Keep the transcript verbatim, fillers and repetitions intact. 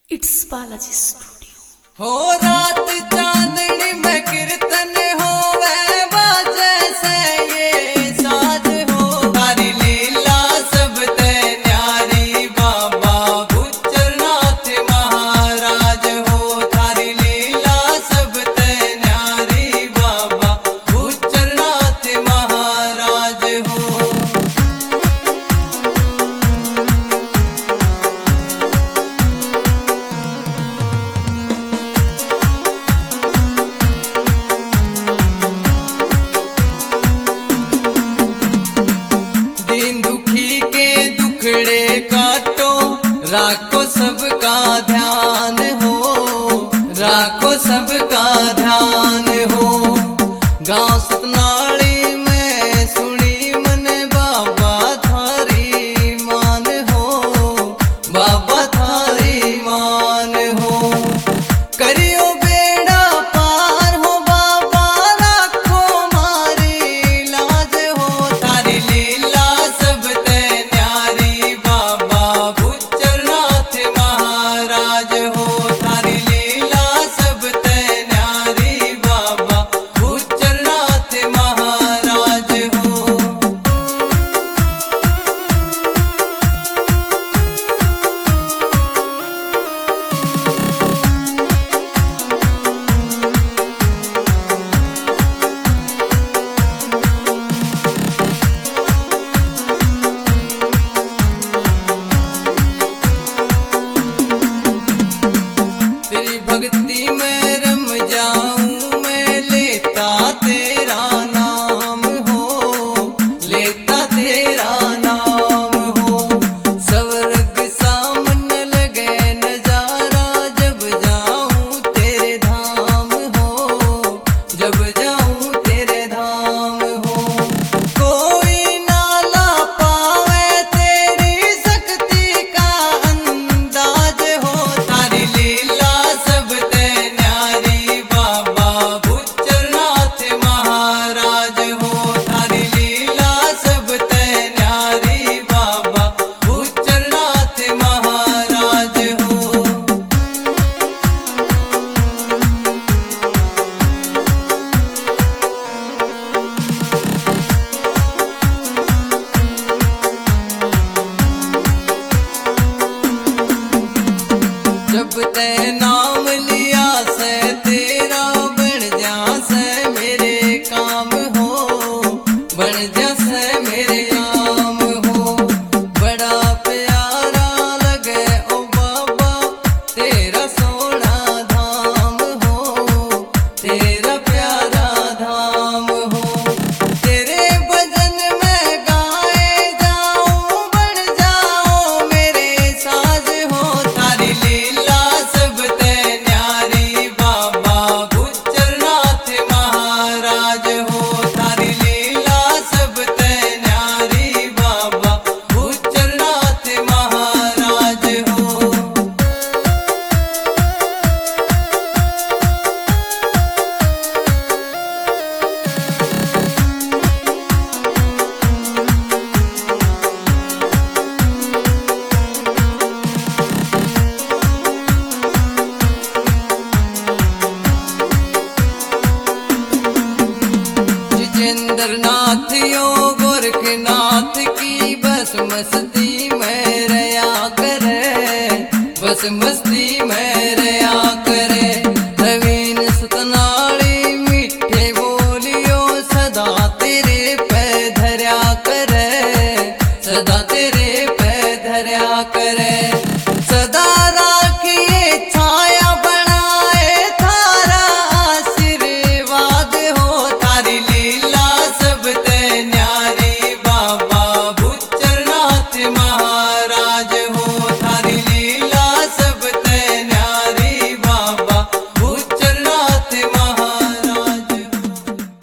It's Balaji studio. हो रात चांदनी में कीर्तन होवे बाजे से ये साज हो तारी लीला सब ते न्यारी बाबा गुजरनाथ महाराज हो तारी लीला सब ते न्यारी बाबा गुजरनाथ महाराज हो। राखो सबका ध्यान हो, राखो सबका ध्यान हो। गाँव सतनाली में सुनी मने बाबा थारी मान हो, बाबा थारी मान हो। करियो बेड़ा पार हो बाबा राखो मारी लाज हो थारी लीला सब ते न्यारी बाबा महाराज हो थारी लीला सब ते न्यारी बाबा गुजरनाथ महाराज हो। तेरी भक्ति में रम जाऊं मैं लेता तेरा नाम हो, लेता तेरा नाम हो। स्वर्ग सामने लगे नजारा जब जाऊं तेरे धाम हो, जब जाऊं तेरे धाम हो। कोई नाला पावे तेरी शक्ति का अंदाज हो तारी लीला सब ते न्यारी बाबा गुजरनाथ महाराज हो थारी लीला सब ते न्यारी बाबा गुजरनाथ महाराज हो। जब ते नाम लिया से तेरा बन जा से मेरे काम हो, बन जा से मेरे काम हो। बड़ा प्यारा लगे ओ बाबा तेरा सोना धाम हो, तेरा प्यारा धाम हो। तेरे भजन में गाए जाऊं बन जाओ मेरे साज हो तारी लीला सब ते न्यारी बाबा गुजरनाथ महाराज हो थारी लीला सब ते न्यारी बाबा गुजरनाथ महाराज हो। जितेंद्र नाथ यो गोरखनाथ की बस मस्ती में रया करे, बस मस्ती में रया करे।